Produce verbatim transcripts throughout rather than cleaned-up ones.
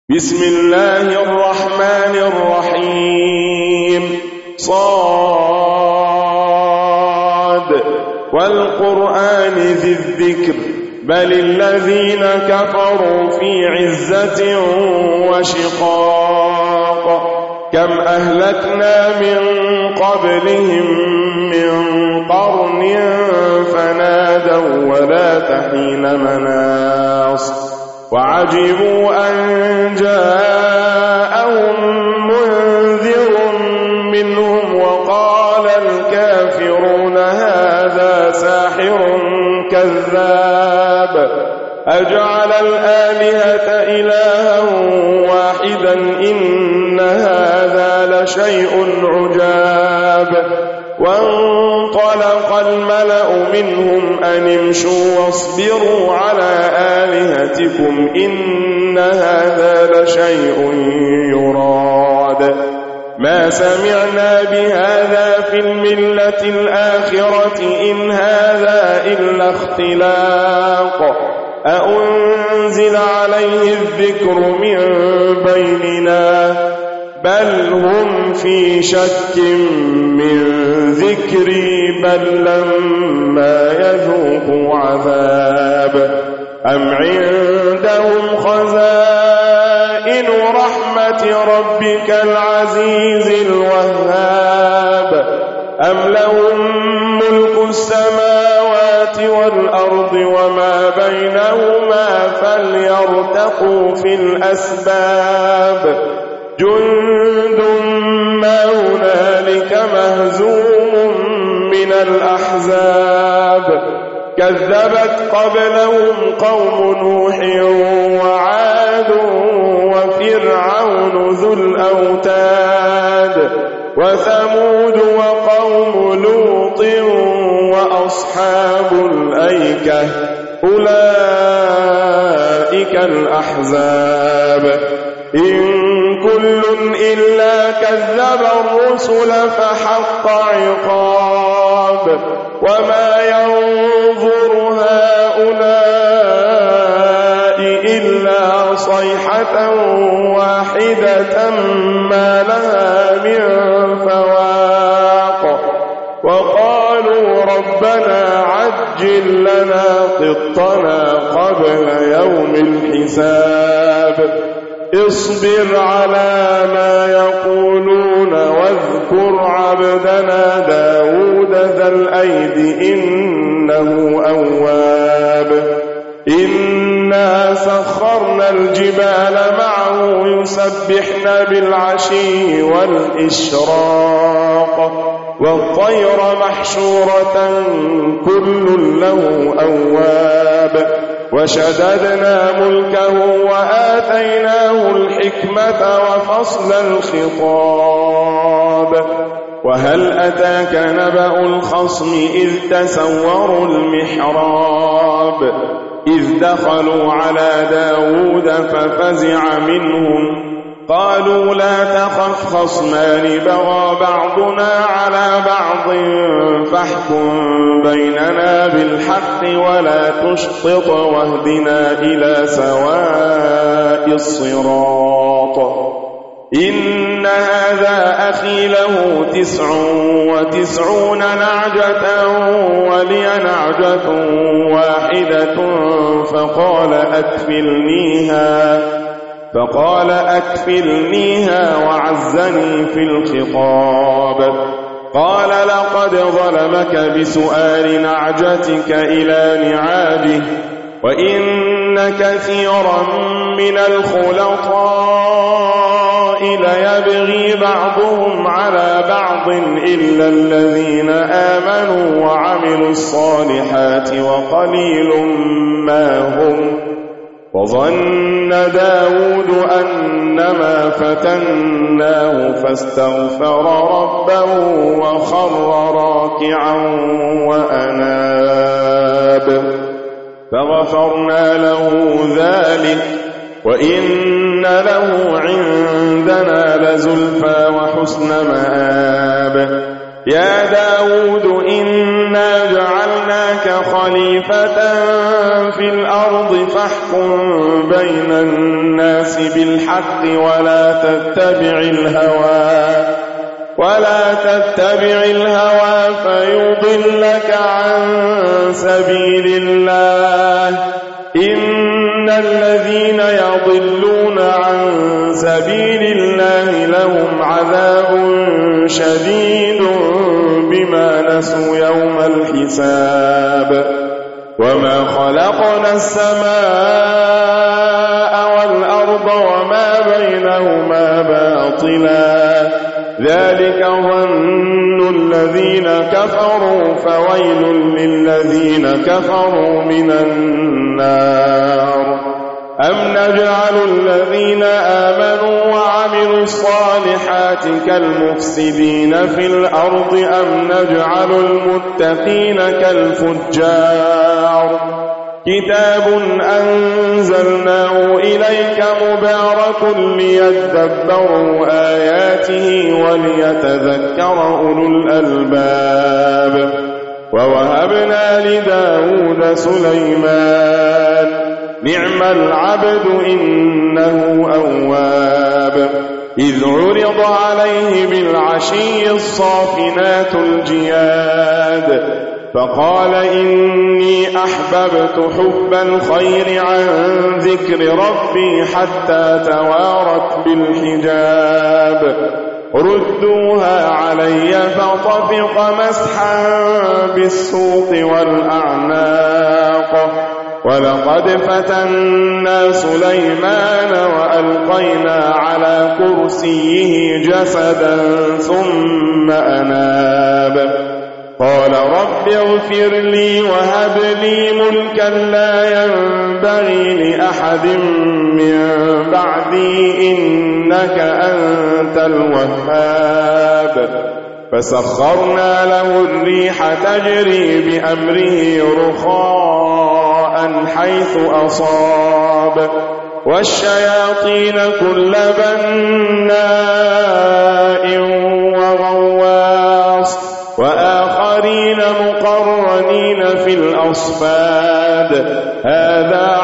بسم الله الرحمن الرحيم. صاد والقرآن ذي الذكر بل الذين كفروا في عزة وشقاق كم أهلكنا من قبلهم من قرن فنادوا ولا تحين مناص وعجبوا أن جاءهم منذر منهم وقال الكافرون هذا ساحر كذاب أجعل الآلهة إلها واحدا إن هذا لشيء عجاب وانطلق الملأ منهم أن امشوا واصبروا على آلهتكم إن هذا لشيء يراد ما سمعنا بهذا في الملة الآخرة إن هذا إلا اختلاق أأنزل عليه الذكر من بيننا بل هم في شك من ذكري بل لما يذوقوا عذاب أم عندهم خزائن رحمة ربك العزيز الوهاب أم لهم ملك السماوات والأرض وما بينهما فليرتقوا في الأسباب جند ما هنالك مهزوم من الأحزاب كذبت قبلهم قوم نوح وعاد وفرعون ذو الأوتاد وثمود وقوم لوط وأصحاب الأيكة أولئك الأحزاب إن كل إلا كذب الرسل فحق عقاب وما ينظر هؤلاء إلا صيحة واحدة ما لها من فواق وقالوا ربنا عجل لنا قطنا قبل يوم الحساب اصبر على ما يقولون واذكر عبدنا داود ذا الأيد إنه أواب إنا سخرنا الجبال معه يسبحن بالعشي والإشراق والطير محشورة كل له أواب وشددنا ملكه وآتيناه الحكمة وفصل الخطاب وهل أتاك نبأ الخصم إذ تسوروا المحراب إذ دخلوا على داود ففزع منهم قالوا لا تخف خصمان بغى بعضنا على بعض فاحكم بيننا بالحق ولا تشطط واهدنا إلى سواء الصراط إن هذا أخي له تسع وتسعون نعجة ولي نعجة واحدة فقال أكفلنيها فقال أكفلنيها وعزني في الخطاب قال لقد ظلمك بسؤال نعجتك إلى نعاجه وإن كثيرا من الخلطاء ليبغي بعضهم على بعض إلا الذين آمنوا وعملوا الصالحات وقليل ما هم وظن داود أنما فتناه فاستغفر ربه وخر راكعا وأناب فغفرنا له ذلك وإن له عندنا لزلفى وحسن مآب يا داود إنا جعلنا جعلناك خليفة في الأرض فاحكم بين الناس بالحق ولا تتبع الهوى ولا تتبع الهوى فيضلك عن سبيل الله إن الذين يضلون عن سبيل الله لهم عذاب شديد بما نسوا يوم الحساب وما خلقنا السماء والأرض وما بينهما باطلا ذلك ظن الذين كفروا فويل للذين كفروا من النار أم نجعل الذين آمنوا وعملوا الصالحات كالمفسدين في الأرض أم نجعل المتقين كالفجار كتاب أنزلناه إليك مبارك ليدبروا آياته وليتذكر أولو الألباب ووهبنا لداود سليمان نعم العبد إنه أواب إذ عرض عليه بالعشي الصافنات الجياد فقال إني أحببت حب الخير عن ذكر ربي حتى توارت بالحجاب ردوها علي فطفق مسحا بالسوق والأعناق ولقد فتنا سليمان وألقينا على كرسيه جسدا ثم أناب قال رب اغفر لي وهب لي ملكا لا ينبغي لأحد من بعدي إنك أنت الوهاب فسخرنا له الريح تجري بأمره رخاء حيث أصاب والشياطين كل بناء وغواص وآخرين مقرنين في الأصفاد هذا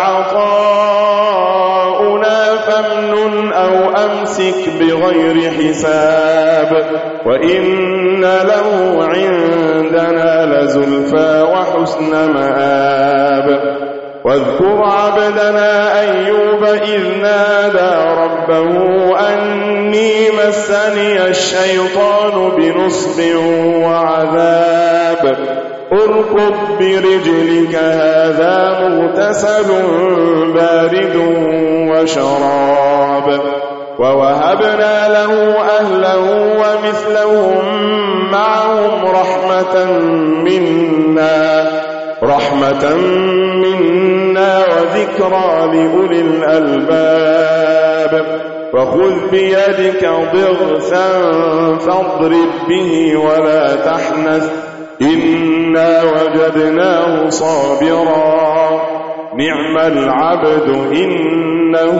عطاؤنا فامنن أو أمسك بغير حساب وإن له عندنا لزلفى وحسن مآب واذكر عبدنا أيوب إذ نادى ربه أني مسني الشيطان بنصب وعذاب اركض برجلك هذا مغتسل بارد وشراب ووهبنا له أهله ومثلهم معهم رحمة منا رحمة منا وذكرى لأولي الألباب وخذ بيدك ضغثا فاضرب به ولا تحنث إنا وجدناه صابرا نعم العبد إنه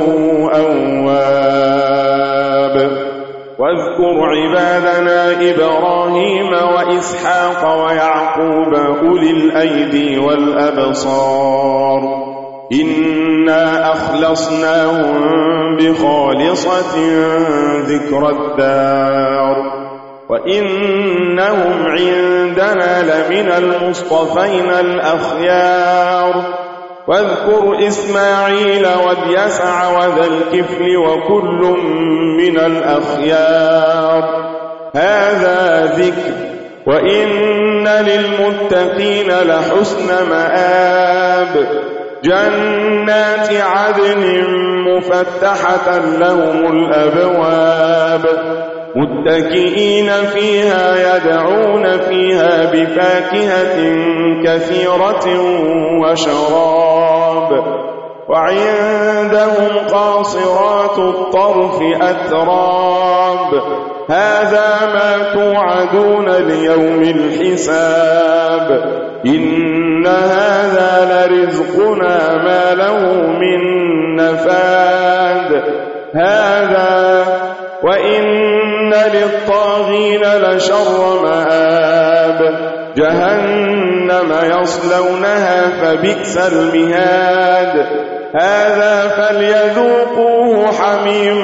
أواب واذكر عبادنا إبراهيم وإسحاق ويعقوب أولي الأيدي والأبصار إنا أخلصناهم بخالصة ذكر الدار وإنهم عندنا لمن المصطفين الأخيار واذكر إسماعيل واليسع وذا الكفل وكل من الأخيار هذا ذكر وإن للمتقين لحسن مآب جنات عدن مفتحة لهم الأبواب متكئين فيها يدعون فيها بفاكهة كثيرة وشراب وعندهم قاصرات الطرف أتراب هذا ما توعدون ليوم الحساب إن هذا لرزقنا ما له من نفاد هذا وإن للطاغين لشر مآب جهنم يصلونها فبئس المهاد هذا فليذوقوه حميم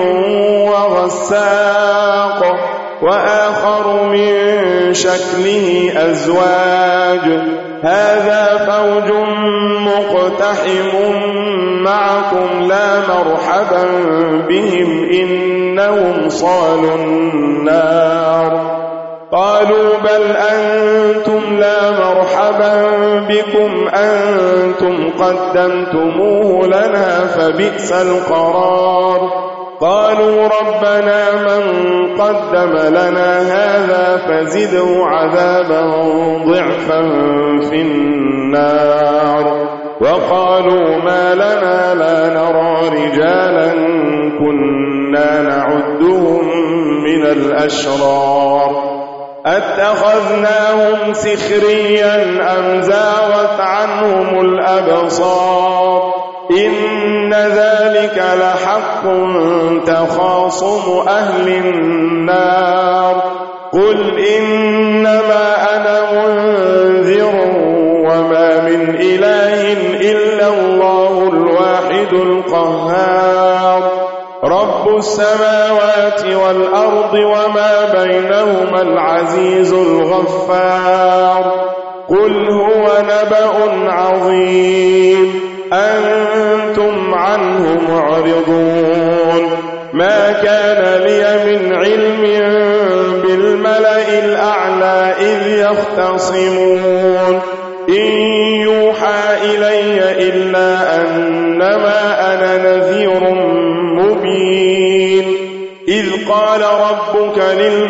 وغساق وآخر من شكله أزواج هذا فوج مقتحم معكم لا مرحبا بهم إنهم صالوا النار قالوا بل أنتم لا مرحبا بكم أنتم قدمتموه لنا فبئس القرار قالوا ربنا من قدم لنا هذا فزده عذابا ضعفا في النار وقالوا ما لنا لا نرى رجالا كنا نعدهم من الأشرار أتخذناهم سخريا أم زاغت عنهم الأبصار إن ذلك لحق تخاصم أهل النار قل إنما أنا منذر وما من إله إلا الله الواحد القهار رب السماوات والأرض وما بينهما العزيز الغفار قل هو نبأ عظيم أنتم عنه معرضون ما كان لي من علم بالملأ الأعلى إذ يختصمون إن يوحى إلي إلا أنما أنا نذير مبين إذ قال ربك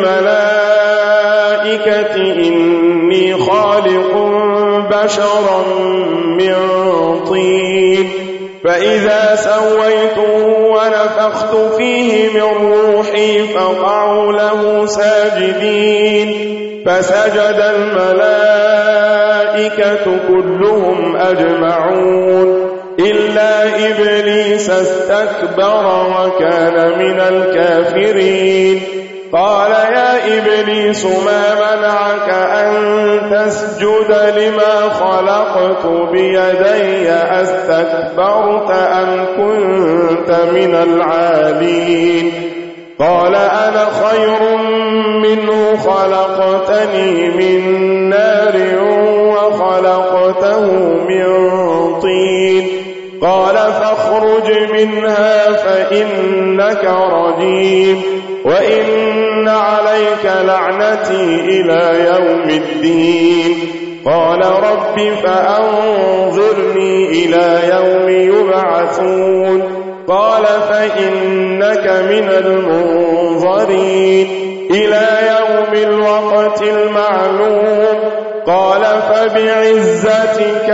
للملائكة إني خالق بشرا من طين فإذا سويته ونفخت فيه من روحي فقعوا له ساجدين فسجد الملائكة كلهم أجمعون إلا إبليس استكبر وكان من الكافرين قال يا إبليس ما منعك أن تسجد لما خلقت بيدي أستكبرت أم كنت من العالين قال أنا خير منه خلقتني من نار وخلقته من طين قال فاخرج منها فإنك رجيم وإن عليك لعنتي إلى يوم الدين قال رب فأنظرني إلى يوم يبعثون قال فإنك من المنظرين إلى يوم الوقت المعلوم قال فبعزتك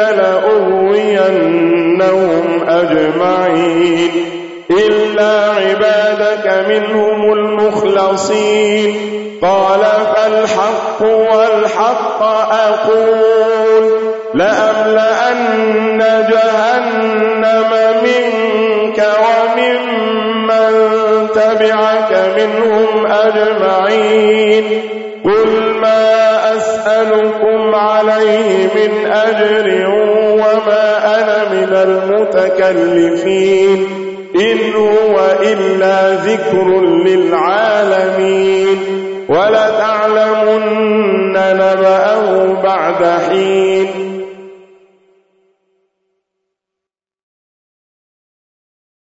لأغوينهم أجمعين إلا عبادك منهم المخلصين قال فالحق والحق أقول لأملأن جهنم منك وممن تبعك منهم أجمعين قل ما أسألكم عليه من أجر وما أنا من المتكلفين إن هو إلا ذكر للعالمين ولتعلمن نبأه بعد حين